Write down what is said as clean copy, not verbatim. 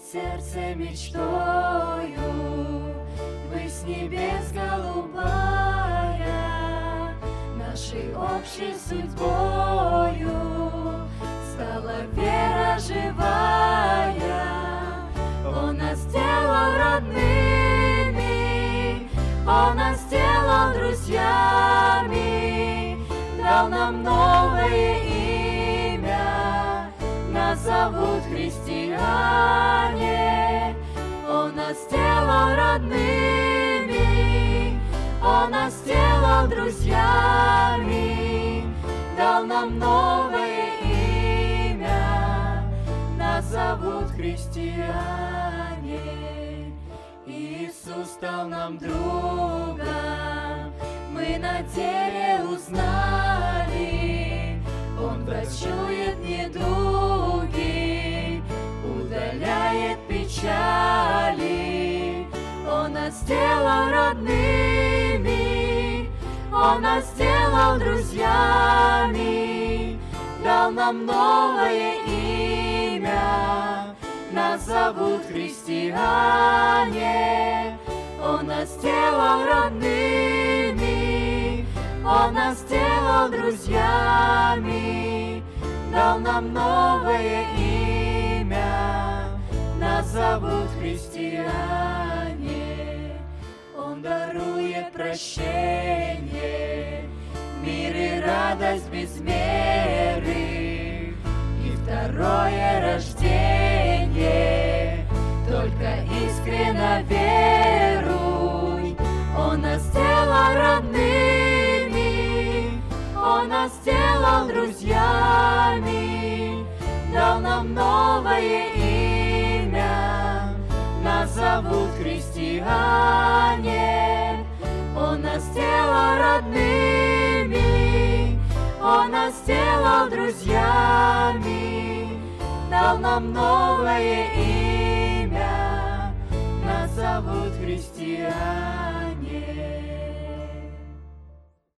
сердце мечтою, высь небес голубая, нашей общей судьбою стала вера живая. Он нас сделал родными, Он нас сделал друзьями, дал нам новое имя, нас зовут христиане. Он нас сделал родными, Он нас сделал друзьями, дал нам новое имя, нас зовут христиане. Иисус стал нам другом, мы на деле узнали. Он врачует недуги, удаляет печали. Он нас сделал родными, Он нас сделал друзьями, дал нам новое имя, нас зовут христиане. Он нас сделал родными, Он нас сделал друзьями, дал нам новое имя, нас зовут христиане. Он дарует прощение, мир и радость без меры, и второе рождение. Только искренно веруй. Он нас сделал родными, Он нас сделал друзьями, дал нам новое имя, нас зовут христиане. Он нас сделал родными, Он нас сделал друзьями, дал нам новое имя, нас зовут христиане.